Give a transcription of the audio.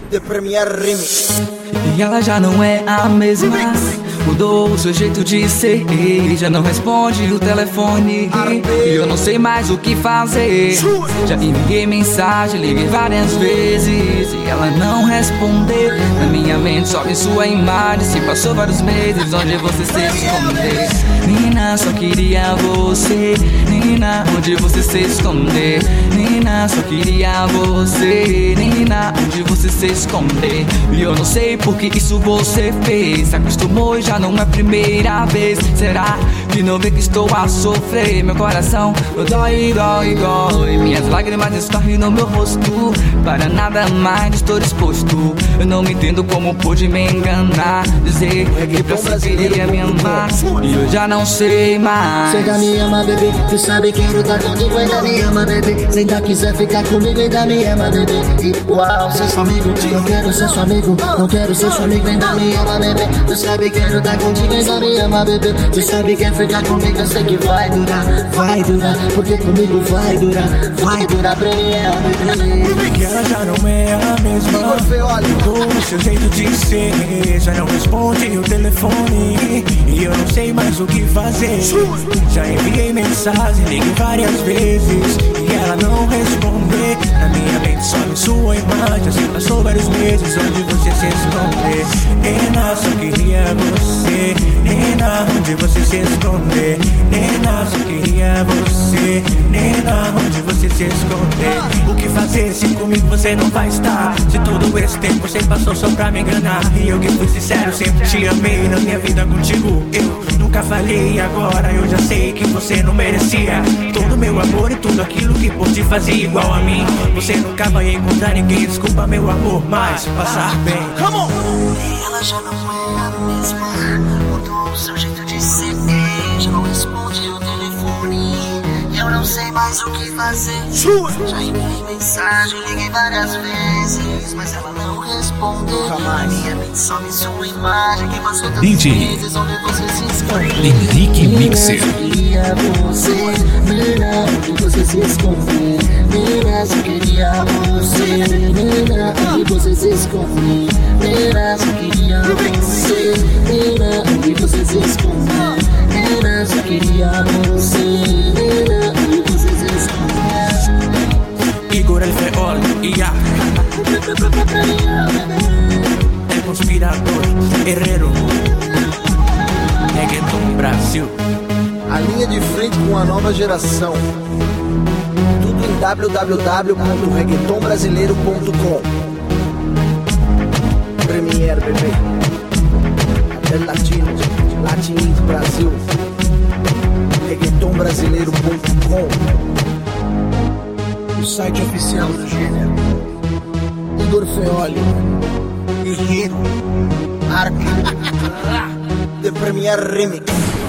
The Premiere Remix. E ela já não é a mesma, mudou o seu jeito de ser, já não responde o telefone, e eu não sei mais o que fazer. Já enviei mensagem, liguei várias vezes e ela não respondeu. Na minha mente só vem sua imagem, se passou vários meses onde você se esconder. Nina, só queria você, Nina, onde você se esconder. Nina, só queria você, Nina, onde você se esconder. E eu não sei por que isso você fez, se acostumou e já não é a primeira vez. Será que não vê que estou a sofrer? Meu coração dói, dói, dói. Minhas lágrimas escorrem no meu rosto, para nada mais estou disposto. Eu não me entendo como pude me enganar, dizer que pra você queria me amar, e eu já não sei mais. Cê ainda me ama, bebê, tu sabe que eu tá contigo, ainda me ama, bebê. Cê ainda quiser ficar comigo, ainda me ama, bebê. Igual, ser seu amigo, não quero ser seu amigo, não quero ser seu amigo, ainda me ama, bebê. Tu sabe que eu tá contigo, ainda me ama, bebê. Tu sabe que ficar comigo, eu sei que vai durar, porque comigo vai durar pra mim, bebê. Que ela já não é a mesma, mudou o seu jeito de ser, já não responde o telefone, e eu não sei mais o que fazer. Já enviei mensagem, liguei várias vezes e ela não responder. Na minha mente só vem sua imagem, assim passou vários meses onde você se esconder. Nena, só queria você, Nena, onde você se esconder. Nena, só queria você, Nena, onde você se esconder. O que fazer se comigo você não vai estar? Se todo esse tempo você passou só pra me enganar, e eu que fui sincero, sempre te amei. Na minha vida contigo eu nunca falhei, e agora eu já sei que você não merecia todo meu amor e tudo aquilo que por te fazia igual a mim. Você nunca vai encontrar ninguém, desculpa meu amor, mas passar bem. Come on! Ela já não é a mesma, mudou o seu jeito de ser, já não responde o telefone, eu não sei mais o que fazer. Já enviei mensagem, liguei várias vezes, mas ela não respondeu. Na minha mente some sua imagem, que passou tantos meses onde você se esconde. Henrique Mixer. Eu queria você, Nina, onde você se esconde. Nina, só queria você, Nina, onde você se esconde. Nina, só queria você, Nina, onde você se esconde. Nina, só queria você, Nina, onde você se esconde. Igor El Feol, IA El Conspirador, Herrero, Reggaeton Brasil. A linha de frente com a nova geração. Tudo em www.reggaetonbrasileiro.com. Premiere, bebê. Até latino, Latin Brasil. Reggaetonbrasileiro.com. O site oficial do gênero. Igor Feoli, Guerreiro, Arca. The Premiere Remix.